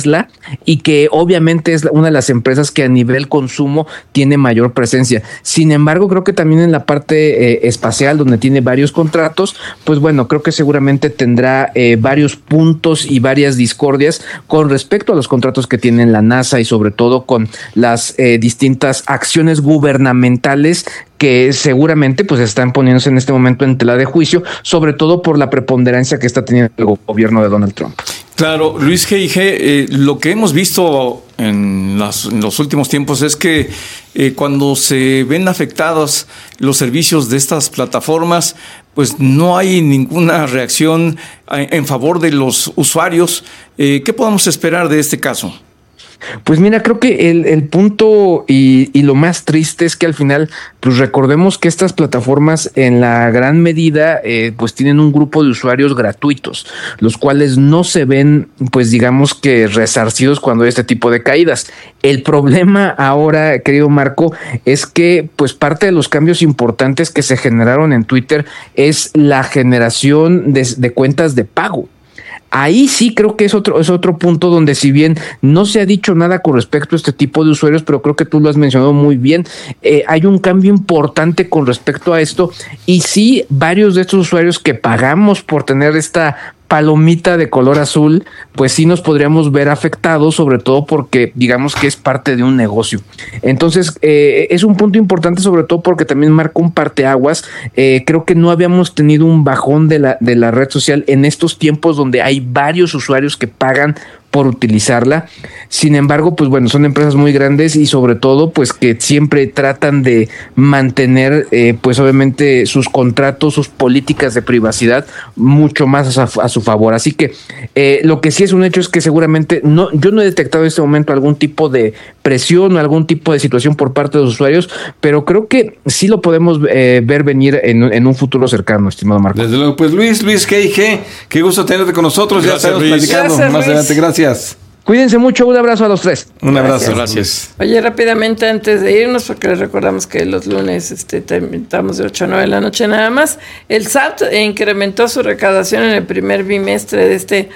Tesla y que obviamente es una de las empresas que a nivel consumo tiene mayor presencia. Sin embargo, creo que también en la parte espacial, donde tiene varios contratos, pues bueno, creo que seguramente tendrá varios puntos y varias discordias con respecto a los contratos que tiene la NASA y sobre todo con las distintas acciones gubernamentales que seguramente pues están poniéndose en este momento en tela de juicio, sobre todo por la preponderancia que está teniendo el gobierno de Donald Trump. Claro, Luis G.I.G., lo que hemos visto en los últimos tiempos es que cuando se ven afectados los servicios de estas plataformas, pues no hay ninguna reacción en favor de los usuarios. ¿Qué podemos esperar de este caso? Pues mira, creo que el punto y lo más triste es que al final, pues recordemos que estas plataformas en la gran medida pues tienen un grupo de usuarios gratuitos, los cuales no se ven pues digamos que resarcidos cuando hay este tipo de caídas. El problema ahora, querido Marco, es que pues parte de los cambios importantes que se generaron en Twitter es la generación de cuentas de pago. Ahí sí creo que es otro punto donde, si bien no se ha dicho nada con respecto a este tipo de usuarios, pero creo que tú lo has mencionado muy bien, hay un cambio importante con respecto a esto, y sí, varios de estos usuarios que pagamos por tener esta palomita de color azul, pues sí nos podríamos ver afectados, sobre todo porque digamos que es parte de un negocio. Entonces es un punto importante, sobre todo porque también marca un parteaguas. Creo que no habíamos tenido un bajón de la red social en estos tiempos donde hay varios usuarios que pagan por utilizarla. Sin embargo, pues bueno, son empresas muy grandes y sobre todo pues que siempre tratan de mantener pues obviamente sus contratos, sus políticas de privacidad mucho más a su favor. Así que lo que sí es un hecho es que seguramente yo no he detectado en este momento algún tipo de presión o algún tipo de situación por parte de los usuarios, pero creo que sí lo podemos ver venir en un futuro cercano, estimado Marco. Desde luego, pues Luis G.I.G., qué gusto tenerte con nosotros. Gracias, ya estaremos platicando más adelante. Gracias. Cuídense mucho, un abrazo a los tres. Un abrazo. Gracias. Oye, rápidamente antes de irnos, porque les recordamos que los lunes estamos de 8 a 9 de la noche nada más, el SAT incrementó su recaudación en el primer bimestre de este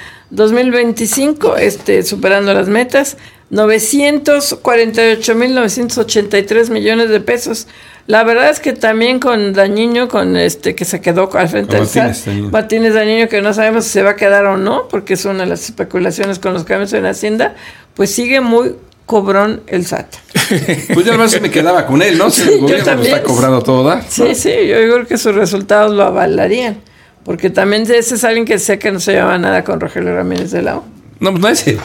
2025, superando las metas, 948,983 millones de pesos. La verdad es que también con Dañino, que se quedó al frente del SAT, Martínez Dañino, que no sabemos si se va a quedar o no, porque es una de las especulaciones con los cambios en Hacienda, pues sigue muy cobrón el SAT. Pues ya además me quedaba con él, ¿no? Si el gobierno lo está cobrando todo, ¿da? Sí, yo creo que sus resultados lo avalarían, porque también ese es alguien que sé que no se llevaba nada con Rogelio Ramírez de la O. No, pues no es ese.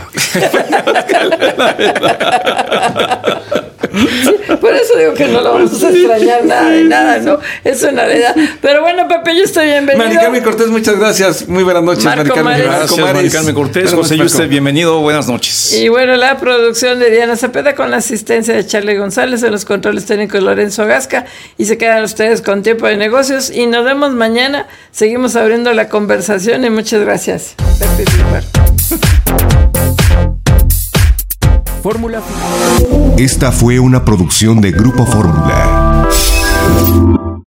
Sí, por eso digo que no lo vamos a extrañar nada de nada, ¿no? Es una realidad. Pero bueno, Pepe, yo estoy bienvenido. Mari Carmen Cortés, muchas gracias. Muy buenas noches, Mari Carmen. Gracias, Mari Carmen Cortés. José Yuste, bienvenido. Buenas noches. Y bueno, la producción de Diana Cepeda con la asistencia de Charlie González, en los controles técnicos Lorenzo Gasca. Y se quedan ustedes con Tiempo de Negocios. Y nos vemos mañana. Seguimos abriendo la conversación y muchas gracias. Pepe Pilar. Fórmula. Esta fue una producción de Grupo Fórmula.